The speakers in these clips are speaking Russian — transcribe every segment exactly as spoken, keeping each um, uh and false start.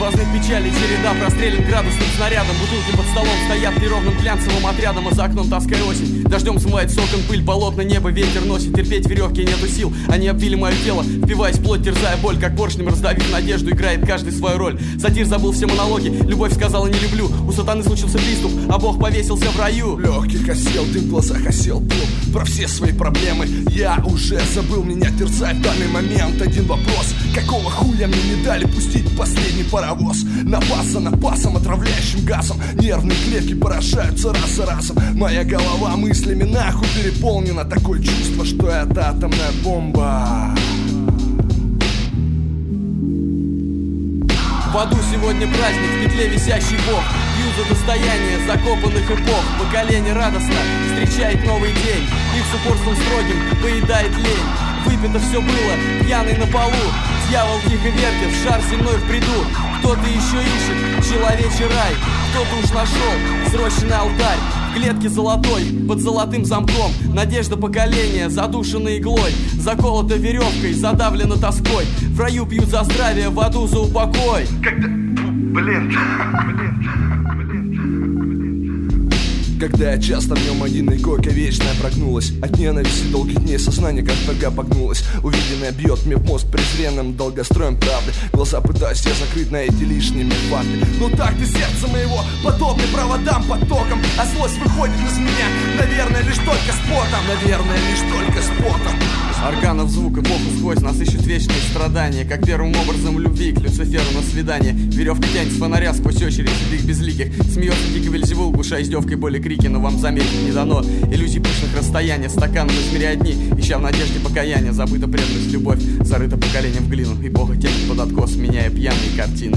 сквозных печалей череда, прострелен градусным снарядом. Бутылки под столом стоят неровным глянцевым отрядом, а за окном тоска осень. Дождем смывает с окон пыль, болотное небо ветер носит. Терпеть веревки нету сил, они обвили мое тело, впиваясь в плоть, терзая боль, как поршнем раздавив надежду, играет каждый свою роль. Сатир забыл все монологи, любовь сказала не люблю. У сатаны случился приступ, а Бог повесился в раю. В легких осел, ты в глазах осел дым. Про все свои проблемы я уже забыл. Меня терзает в данный момент один вопрос: какого хуя мне не дали пустить последний паровоз? Напаса напасом, отравляющим газом. Нервные клетки поражаются раз за разом. Моя голова мыслями нахуй переполнена. Такое чувство, что это атомная бомба. В аду сегодня праздник, в петле висящий Бог. Пьют за достояние закопанных эпох. Поколение радостно встречает новый день. Их с упорством строгим поедает лень. Выпито все было, пьяный на полу. Дьявол тихо вертит, шар земной в бреду. Кто-то еще ищет человечий рай, кто-то уж нашел срощенный алтарь. В клетке золотой, под золотым замком. Надежда поколения, задушена иглой. Заколота веревкой, задавлена тоской. В раю пьют за здравие, в аду за упокой. Когда... Блин, блин. Когда я часто в нем один, и койка вечная прогнулась. От ненависти долгих дней сознание как нога погнулась. Увиденное бьет мне в мозг презренным долгостроем правды. Глаза пытаюсь я закрыть на эти лишними факты. Ну так ты сердце моего подобный проводам потоком. А злость выходит из меня, наверное, лишь только с потом. Наверное, лишь только с потом. Органов звук эпоху сквозь нас ищут вечные страдания. Как первым образом в любви к Люциферу на свидание. Веревка тянет с фонаря сквозь очередь седых безликих. Смеется дико Вельзевул, глушая издевкой боли крики. Но вам заметить не дано иллюзий пышных расстояний. Стаканом измеряя дни, ища в надежде покаяния. Забыта преданность, любовь, зарыта поколением в глину. И Бога тянет под откос, меняя пьяные картины.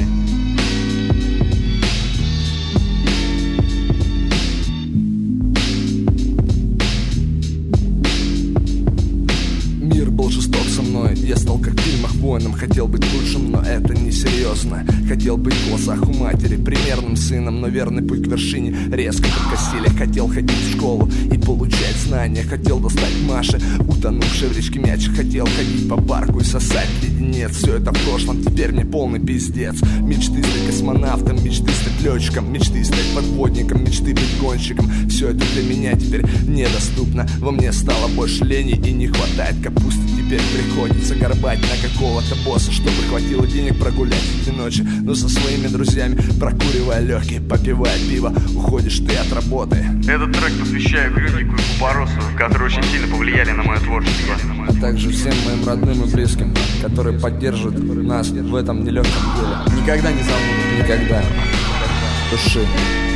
Был жесток со мной, я стал как в фильмах воином. Хотел быть лучшим, но это несерьезно. Хотел быть в глазах у матери примерным сыном, но верный путь к вершине резко подкосили. Хотел ходить в школу и получать знания. Хотел достать Маше, утонувшей в речке мяч. Хотел ходить по парку и сосать леденец. Все это в прошлом, теперь мне полный пиздец. Мечты стать космонавтом, мечты стать летчиком, мечты стать подводником, мечты быть гонщиком. Все это для меня теперь недоступно. Во мне стало больше лени и не хватает капусты. Теперь приходится горбать на какого-то босса, чтобы хватило денег прогулять эти ночи. Но со своими друзьями, прокуривая легкие, попивая пиво, уходишь ты от работы. Этот трек посвящаю Грюндику и Купоросу, которые очень сильно повлияли на мое творчество. А также всем моим родным и близким, которые поддерживают нас в этом нелегком деле. Никогда не забуду. Никогда. Души.